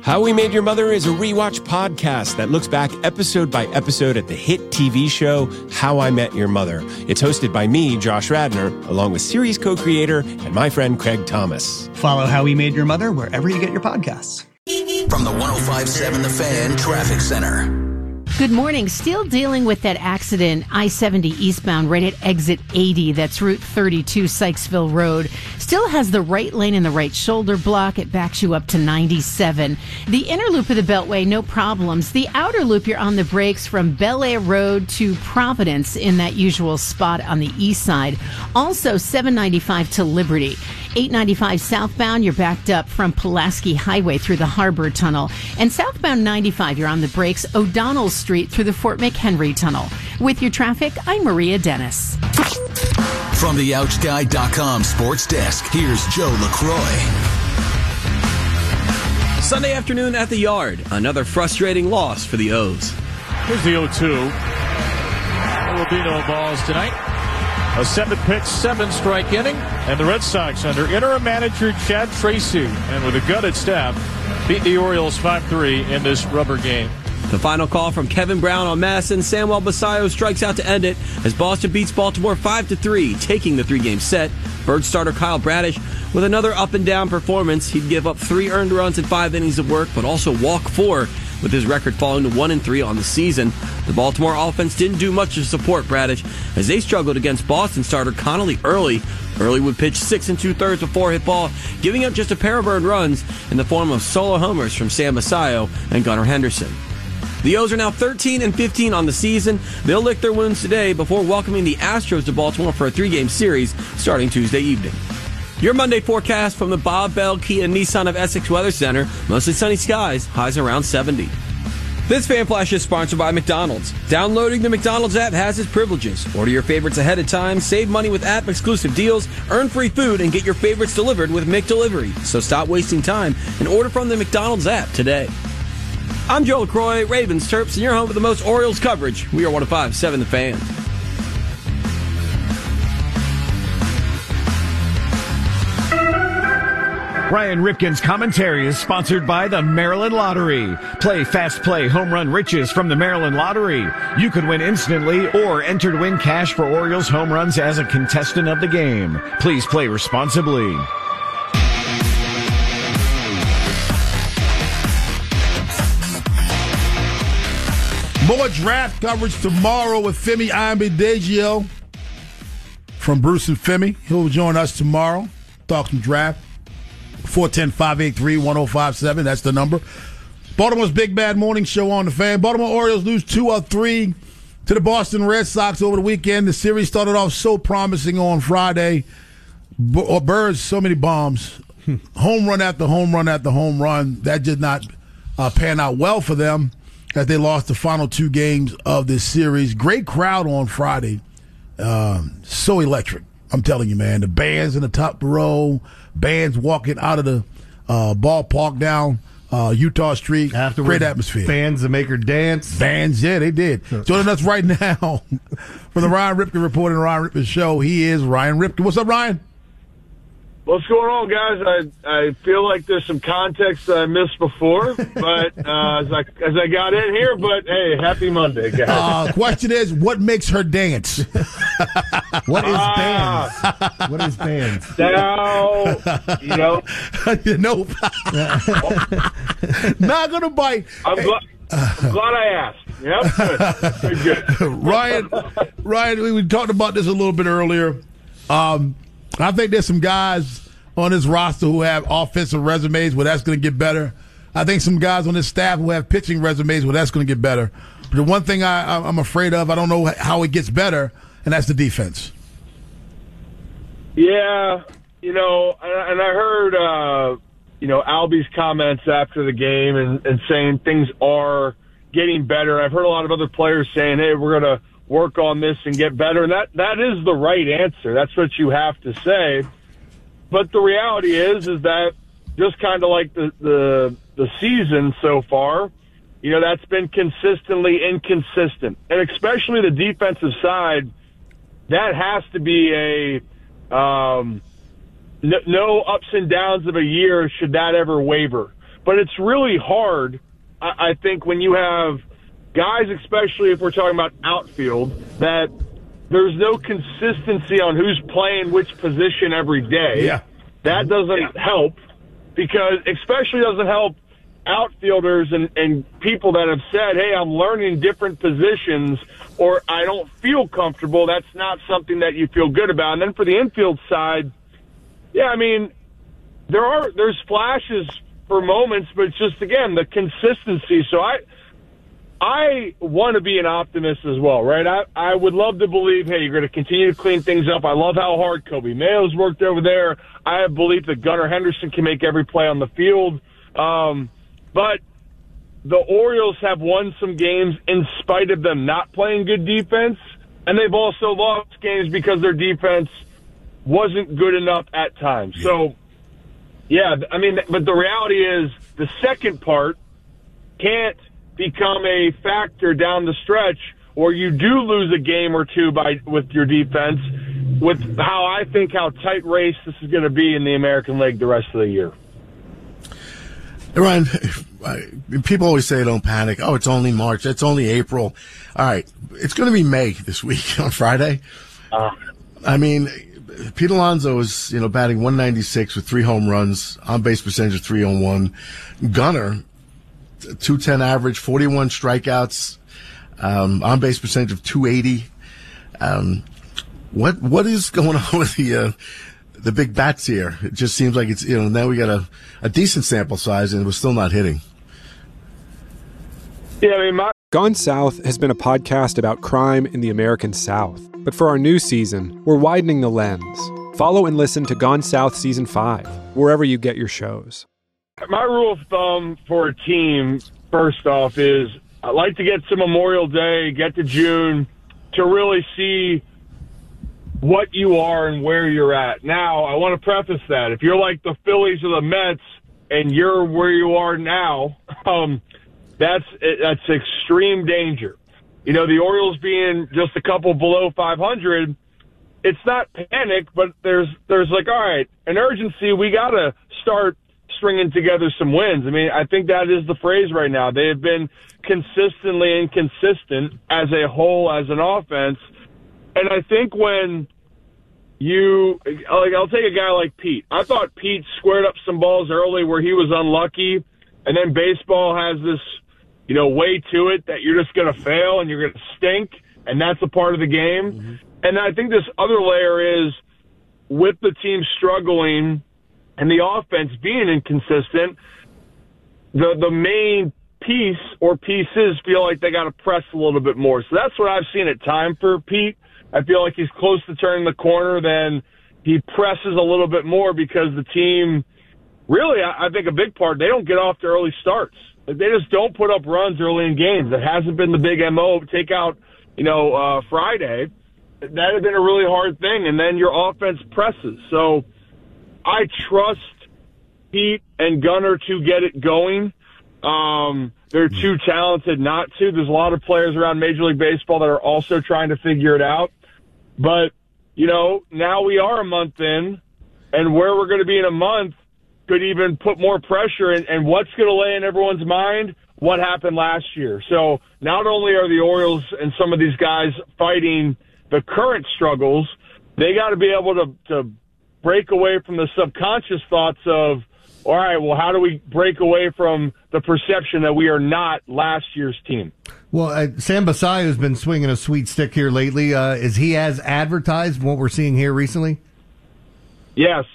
How We Made Your Mother is a rewatch podcast that looks back episode by episode at the hit TV show How I Met Your Mother. It's hosted by me, Josh Radnor, along with series co-creator and my friend Craig Thomas. Follow How We Made Your Mother wherever you get your podcasts. From the 105.7 The Fan Traffic Center. Good morning. Still dealing with that accident, I-70 eastbound right at exit 80. That's Route 32, Sykesville Road. Still has the right lane and the right shoulder block. It backs you up to 97. The inner loop of the Beltway, no problems. The outer loop, you're on the brakes from Bel Air Road to Providence in that usual spot on the east side. Also, 795 to Liberty. 895 southbound, you're backed up from Pulaski Highway through the Harbor Tunnel. And southbound 95, you're on the brakes, O'Donnell Street through the Fort McHenry Tunnel. With your traffic, I'm Maria Dennis. From the OutSky.com sports desk, here's Joe LaCroix. Sunday afternoon at the Yard, another frustrating loss for the O's. Here's the 0-2. There will be no balls tonight. A 7-pitch, 7-strike inning, and the Red Sox under interim manager Chad Tracy, and with a gutted staff, beat the Orioles 5-3 in this rubber game. The final call from Kevin Brown on Madison. Samuel Basallo strikes out to end it as Boston beats Baltimore 5-3, taking the three-game set. Bird starter Kyle Bradish with another up-and-down performance. He'd give up 3 earned runs in 5 innings of work, but also walk 4, with his record falling to 1-3 on the season. The Baltimore offense didn't do much to support Bradish as they struggled against Boston starter Connolly Early. Early would pitch 6 2/3 with 4-hit ball, giving up just a pair of earned runs in the form of solo homers from Sam Basallo and Gunnar Henderson. The O's are now 13-15 on the season. They'll lick their wounds today before welcoming the Astros to Baltimore for a 3-game series starting Tuesday evening. Your Monday forecast from the Bob Bell Kia Nissan of Essex Weather Center. Mostly sunny skies, highs around 70. This Fan Flash is sponsored by McDonald's. Downloading the McDonald's app has its privileges. Order your favorites ahead of time, save money with app-exclusive deals, earn free food, and get your favorites delivered with McDelivery. So stop wasting time and order from the McDonald's app today. I'm Joe LaCroix, Ravens, Terps, and you're home with the most Orioles coverage. We are 105.7 The Fan. Ryan Ripken's commentary is sponsored by the Maryland Lottery. Play Fast Play Home Run Riches from the Maryland Lottery. You could win instantly or enter to win cash for Orioles home runs as a contestant of the game. Please play responsibly. More draft coverage tomorrow with Femi Ayanbidejio from Bruce and Femi. He'll join us tomorrow. Talk some draft. 410-583-1057. That's the number. Baltimore's Big Bad Morning Show on the Fan. Baltimore Orioles lose 2-3 to the Boston Red Sox over the weekend. The series started off so promising on Friday. Birds, so many bombs. Home run after home run after home run. That did not pan out well for them as they lost the final 2 games of this series. Great crowd on Friday. So electric. I'm telling you, man. The bands in the top row, bands walking out of the ballpark down Utah Street. Afterwards, great atmosphere. Bands that make her dance. Bands, yeah, they did. Joining us right now from the Ryan Ripken Report and Ryan Ripken Show, he is Ryan Ripken. What's up, Ryan? What's going on, guys? I feel like there's some context that I missed before, but as I got in here, but hey, happy Monday, guys. Question is, what makes her dance? What is bands? What is bands? Now, Nope. Not gonna bite. I'm glad I asked. Yep. Good. Ryan, we talked about this a little bit earlier. I think there's some guys on this roster who have offensive resumes where that's going to get better. I think some guys on this staff who have pitching resumes where that's going to get better. But the one thing I'm afraid of, I don't know how it gets better, and that's the defense. Yeah, and I heard, Albie's comments after the game and saying things are getting better. I've heard a lot of other players saying, hey, we're going to work on this and get better. And that is the right answer. That's what you have to say. But the reality is that just kind of like the season so far, that's been consistently inconsistent. And especially the defensive side, that has to be no ups and downs of a year should that ever waver. But it's really hard, I think, when you have guys, especially if we're talking about outfield, that there's no consistency on who's playing which position every day. Yeah. That doesn't help, because especially doesn't help outfielders and people that have said, hey, I'm learning different positions, or I don't feel comfortable. That's not something that you feel good about. And then for the infield side, yeah, I mean, there's flashes for moments, but it's just, again, the consistency. So I want to be an optimist as well, right? I would love to believe, hey, you're going to continue to clean things up. I love how hard Kobe Mayo's worked over there. I have belief that Gunnar Henderson can make every play on the field. But the Orioles have won some games in spite of them not playing good defense, and they've also lost games because their defense wasn't good enough at times. So, yeah, I mean, but the reality is the second part can't become a factor down the stretch, or you do lose a game or two with your defense, with how tight race this is going to be in the American League the rest of the year. Ryan, people always say don't panic. Oh, it's only March. It's only April. All right. It's going to be May this week on Friday. I mean, Pete Alonso is, batting 196 with 3 home runs, on-base percentage of 301. Gunnar, 210 average, 41 strikeouts, on-base percentage of 280. What is going on with the big bats here? It just seems like it's, now we got a decent sample size and we're still not hitting. Yeah, I mean, Gone South has been a podcast about crime in the American South. But for our new season, we're widening the lens. Follow and listen to Gone South Season 5, wherever you get your shows. My rule of thumb for a team, first off, is I like to get to Memorial Day, get to June, to really see what you are and where you're at. Now, I want to preface that. If you're like the Phillies or the Mets and you're where you are now, that's extreme danger. The Orioles being just a couple below 500, it's not panic, but there's like, all right, an urgency. We got to start stringing together some wins. I mean, I think that is the phrase right now. They have been consistently inconsistent as a whole, as an offense. And I think when I'll take a guy like Pete. I thought Pete squared up some balls early where he was unlucky, and then baseball has this, way to it that you're just going to fail and you're going to stink, and that's a part of the game. Mm-hmm. And I think this other layer is, with the team struggling and the offense being inconsistent, the main piece or pieces feel like they got to press a little bit more. So that's what I've seen at time for Pete. I feel like he's close to turning the corner. Then he presses a little bit more because the team, really, I think a big part, they don't get off to early starts. They just don't put up runs early in games. That hasn't been the big MO. Take out, Friday. That has been a really hard thing. And then your offense presses. So I trust Pete and Gunnar to get it going. They're too talented not to. There's a lot of players around Major League Baseball that are also trying to figure it out. But, now we are a month in, and where we're going to be in a month could even put more pressure. And what's going to lay in everyone's mind? What happened last year? So not only are the Orioles and some of these guys fighting the current struggles, they got to be able to break away from the subconscious thoughts of, all right, well, how do we break away from the perception that we are not last year's team? Well, Sam Basayo has been swinging a sweet stick here lately. Is he as advertised what we're seeing here recently? Yes,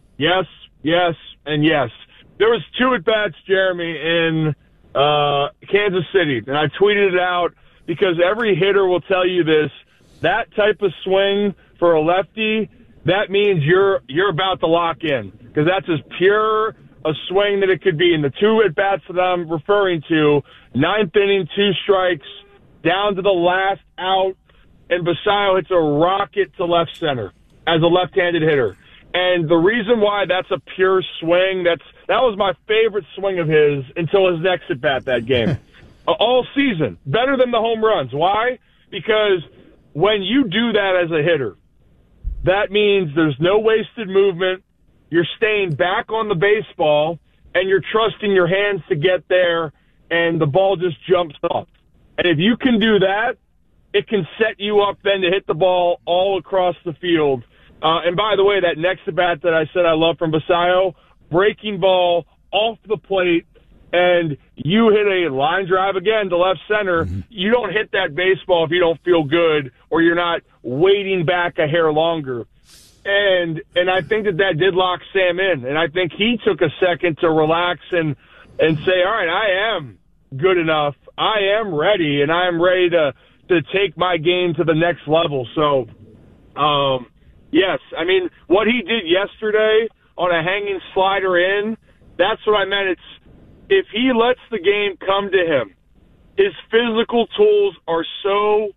and yes. There was 2 at-bats, Jeremy, in Kansas City, and I tweeted it out because every hitter will tell you this. That type of swing for a lefty, that means you're about to lock in, because that's as pure a swing that it could be. And the 2 at-bats that I'm referring to, 9th inning, 2 strikes, down to the last out, and Basayo hits a rocket to left center as a left-handed hitter. And the reason why that's a pure swing, that was my favorite swing of his until his next at-bat that game. All season. Better than the home runs. Why? Because when you do that as a hitter, that means there's no wasted movement. You're staying back on the baseball, and you're trusting your hands to get there, and the ball just jumps off. And if you can do that, it can set you up then to hit the ball all across the field. And by the way, that next at-bat that I said I love from Basayo, breaking ball off the plate, and you hit a line drive again to left center. Mm-hmm. You don't hit that baseball if you don't feel good or you're not waiting back a hair longer. And I think that did lock Sam in. And I think he took a second to relax and say, all right, I am good enough. I am ready, and I am ready to take my game to the next level. So, yes, I mean, what he did yesterday on a hanging slider in, that's what I meant. If he lets the game come to him, his physical tools are so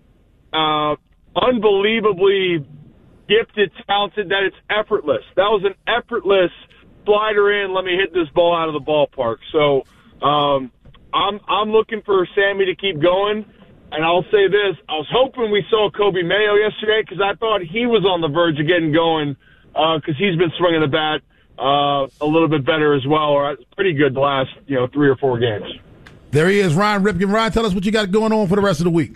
unbelievably gifted, talented, that it's effortless. That was an effortless slider in, let me hit this ball out of the ballpark. So I'm looking for Sammy to keep going. And I'll say this, I was hoping we saw Kobe Mayo yesterday because I thought he was on the verge of getting going because he's been swinging the bat a little bit better as well, or pretty good the last 3 or 4 games. There he is, Ryan Ripken. Ryan, tell us what you got going on for the rest of the week.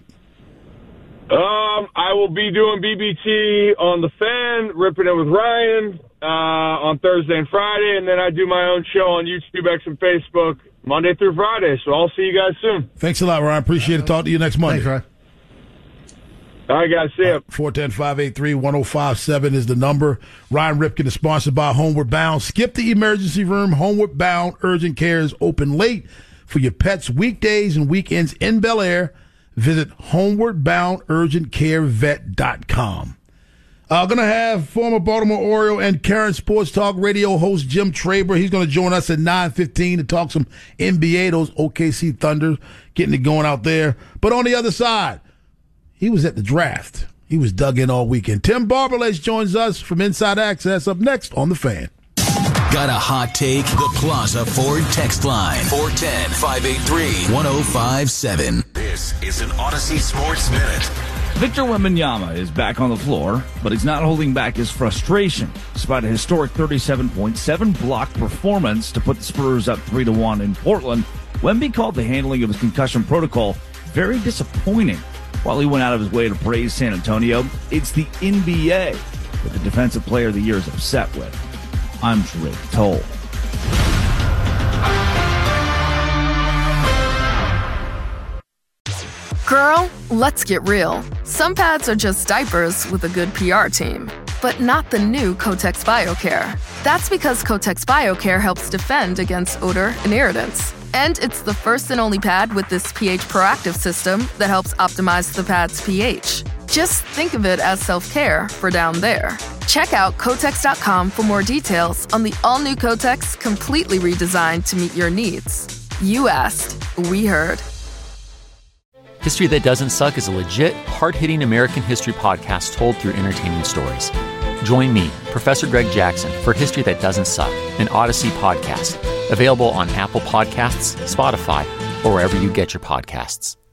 I will be doing BBT on The Fan, ripping it with Ryan on Thursday and Friday, and then I do my own show on YouTube, X, and Facebook Monday through Friday. So I'll see you guys soon. Thanks a lot, Ryan. Appreciate it. Talk to you next Monday. Thanks, Ryan. All right, guys. See ya. 410-583-1057 is the number. Ryan Ripken is sponsored by Homeward Bound. Skip the emergency room. Homeward Bound Urgent Care is open late for your pets weekdays and weekends in Bel Air. Visit homewardboundurgentcarevet.com. Going to have former Baltimore Oriole and current Sports Talk Radio host Jim Traber. He's going to join us at 9:15 to talk some NBA, those OKC Thunder, getting it going out there. But on the other side, he was at the draft. He was dug in all weekend. Tim Barberledge joins us from Inside Access up next on The Fan. Got a hot take? The Plaza Ford text line. 410-583-1057. This is an Odyssey Sports Minute. Victor Wembanyama is back on the floor, but he's not holding back his frustration. Despite a historic 37.7 block performance to put the Spurs up 3-1 in Portland, Wemby called the handling of his concussion protocol very disappointing. While he went out of his way to praise San Antonio, it's the NBA that the Defensive Player of the Year is upset with. I'm Drake Toll. Girl, let's get real. Some pads are just diapers with a good PR team, but not the new Kotex BioCare. That's because Kotex BioCare helps defend against odor and irritants. And it's the first and only pad with this pH proactive system that helps optimize the pad's pH. Just think of it as self-care for down there. Check out Kotex.com for more details on the all-new Kotex, completely redesigned to meet your needs. You asked, we heard. History That Doesn't Suck is a legit, hard-hitting American history podcast told through entertaining stories. Join me, Professor Greg Jackson, for History That Doesn't Suck, an Odyssey podcast. Available on Apple Podcasts, Spotify, or wherever you get your podcasts.